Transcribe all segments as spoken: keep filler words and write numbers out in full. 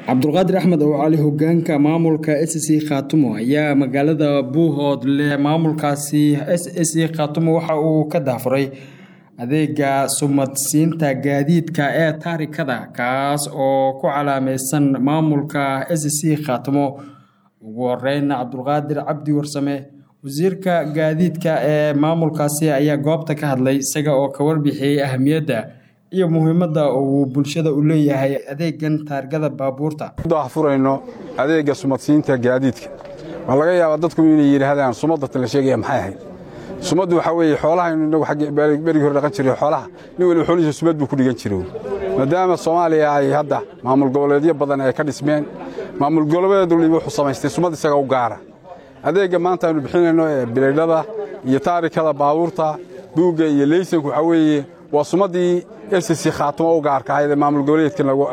Cabdulqaadir Axmed oo cali hogaanka maamulka S S C Khaatumo ayaa magaalada Buuhoodle maamulkaasi S S C Khaatumo waxa uu ka daafuray adeega sumadsiinta gaadiidka ee taarikada kaas oo ku calaamaysan maamulka S S C Khaatumo. ugu horeyn Cabdulqaadir Cabdi Warsame wasiirka gaadiidka ee maamulkaasi ayaa goobta ka hadlay isaga oo ka warbixiyay ahmiyadda iyo muhiimadda uu bulshada u leeyahay adeegan taargada baabuurta. daafurayno adeega sumadsiinta gaadiidka ma laga yaabaa dadku inay yiraahdaan sumadda la sheegay maxay ahayd. sumaddu waxa weeye xoolaha inagu xaq bari hor dhaqan jiray xoolaha nin wali xoolihiisa sumad buu ku dhigan jiray maadaama Soomaaliya ay hadda maamul goboleedyo badan ay ka dhismeen maamul goboleedyadu wuxuu samaystay sumad isaga u gaara. adeega maanta aynu bixinayno ee bileedada iyo taarikada baabuurta buuga iyo laysanku waxa weeye waa sumadii S S C Khaatumo u gaarka ah ee maamul goboleedka lagu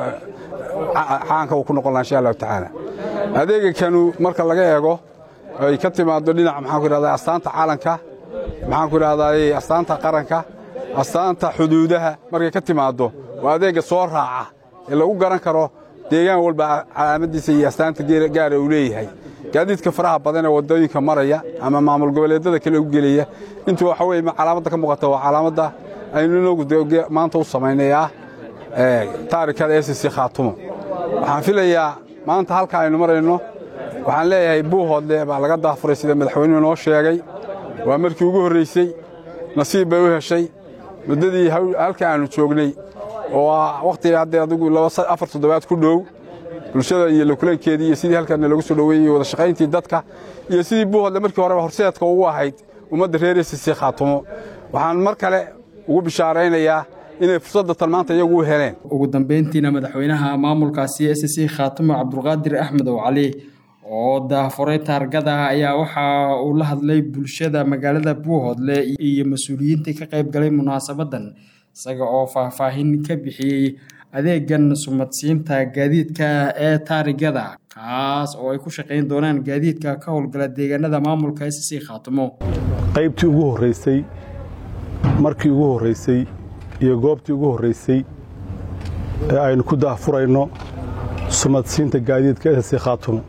caanka ku noqon insha Allah taala. adeega kanu marka laga eego ay ka timaado dhinac maxaan ku raadayay astaanta caalanka maxaan ku raadayay astaanta qaranka astaanta xuduudaha markay ka timaado waa adeega soo raaca ee lagu garan karo deegaan walba calaamadiisa iyo astaanta gaar ah uu leeyahay. gaadiidka faraha badan ee wadooyinka maraya ama maamul goboleedyada kale u gelaya inta waxa weeye calaamada ka muuqata waa calaamada aynu noogu maanta u sameynaya ee taarikada S S C Khaatumo. waxaan filayaa maanta halka aynu marayno waxaan leeyahay Buuhoodle baa laga daafuray sida madaxweynuhu noo sheegay waa markii ugu horeysay nasiib bay u heshay muddadii halka aanu joognay oo waqti hadda adigu afar toddobaad ku dhow bulshada iyo la kulankeedii iyo sidii halkan lagu soo dhaweeyay wada shaqayntii dadka iyo sidii Buuhoodle markii hore horseedka ugu ahayd ummadda reer S S C Khaatumo. waxaan mar kale ugu bishaaraynayaa inay fursadda talmaanta iyagu heleen. ugu dambeyntiina madaxweynaha maamulkaasi S S C Khaatumo Cabdulqaadir Axmed oo cali oo daafuray taargada ayaa waxa uu la hadlay bulshada magaalada Buuhoodle iyo mas'uuliyiinta ka qayb galay munaasabadan isaga oo faahfaahin ka bixiyay adeegan sumadsiinta gaadiidka ee taarigada kaas oo ay ku shaqeyn doonaan gaadiidka ka howlgala deegaanada maamulka S S C Khaatumo. qaybtii ugu horeysay markii ugu horeysay iyo goobtii ugu horeysay ee aynu ku daafurayno sumadsiinta gaadiidka S S C Khaatumo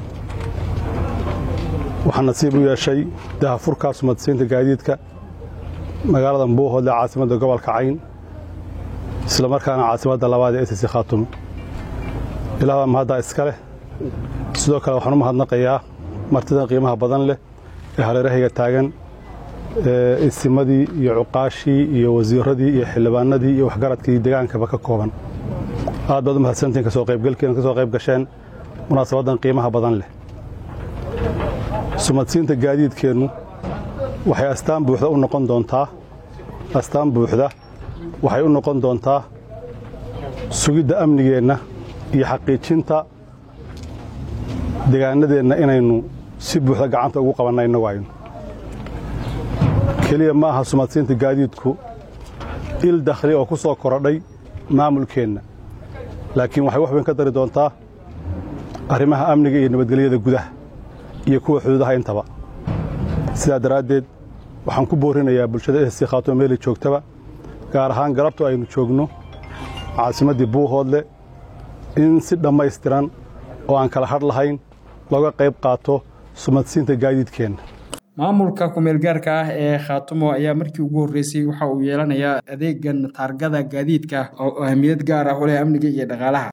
waxaan nasiib u yeeshay daafurka sumadsiinta gaadiidka magaalada Buuhoodle caasimadda gobolka Cayn isla markaana caasimadda labaad ee S S C Khaatumo. ilaaha mahadda iska leh sidoo kale waxaan u mahadnaqayaa martida qiimaha badan leh ee hareerahayga taagan ee isimadii iyo cuqaashii iyo wasiiradii iyo xildhibaanadii iyo waxgaradkii deegaankaba ka kooban. aad baad u mahadsantiin ka soo qaybgalkiina ka soo qayb gasheen munaasabadan qiimaha badan leh. sumadsiinta gaadiidkeennu waxay astaan buuxda u noqon doontaa astaan buuxda waxay u noqon doontaa sugidda amnigeenna iyo xaqiijinta deegaanadeenna inaynu si buuxda gacanta ugu qabanay innagu aynu keliya ma aha sumadsiinta gaadiidku il dakhli oo ku soo korodhay maamulkeenna laakiin waxay wax weyn ka dari doontaa arrimaha amniga iyo nabadgelyada gudaha iyo kuwa xuduudaha intaba. sidaa daraaddeed waxaan ku boorinayaa bulshada S S C Khaatumo meel joogtaba gaar ahaan galabtu aynu joogno caasimaddii Buuhoodle in si dhammaystiran oo aan kala hadh lahayn looga qayb qaato sumadsiinta gaadiidkeenna. maamulka ku meel gaarka ah ee Khaatumo ayaa markii ugu horeysay waxa uu yeelanayaa adeegan taargada gaadiidka oo ahmiyad gaar ah u leh amniga iyo dhaqaalaha.